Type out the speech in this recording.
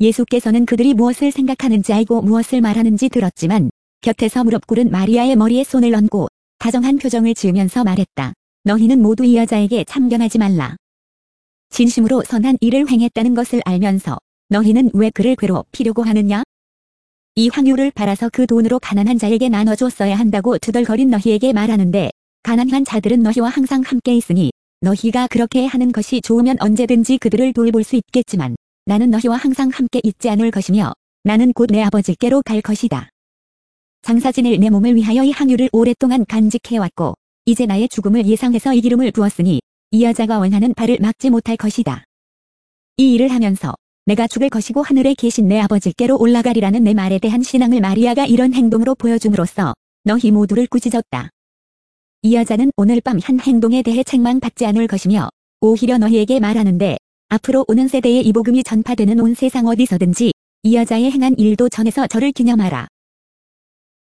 예수께서는 그들이 무엇을 생각하는지 알고 무엇을 말하는지 들었지만 곁에서 무릎 꿇은 마리아의 머리에 손을 얹고 다정한 표정을 지으면서 말했다. 너희는 모두 이 여자에게 참견하지 말라. 진심으로 선한 일을 행했다는 것을 알면서 너희는 왜 그를 괴롭히려고 하느냐? 이 향유를 팔아서 그 돈으로 가난한 자에게 나눠줬어야 한다고 투덜거린 너희에게 말하는데 가난한 자들은 너희와 항상 함께 있으니 너희가 그렇게 하는 것이 좋으면 언제든지 그들을 돌볼 수 있겠지만 나는 너희와 항상 함께 있지 않을 것이며 나는 곧 내 아버지께로 갈 것이다. 장사 지낼 내 몸을 위하여 이 향유를 오랫동안 간직해왔고 이제 나의 죽음을 예상해서 이 기름을 부었으니 이 여자가 원하는 바를 막지 못할 것이다. 이 일을 하면서 내가 죽을 것이고 하늘에 계신 내 아버지께로 올라가리라는 내 말에 대한 신앙을 마리아가 이런 행동으로 보여줌으로써 너희 모두를 꾸짖었다. 이 여자는 오늘 밤 한 행동에 대해 책망받지 않을 것이며 오히려 너희에게 말하는데 앞으로 오는 세대에 이 복음이 전파되는 온 세상 어디서든지 이 여자의 행한 일도 전해서 저를 기념하라.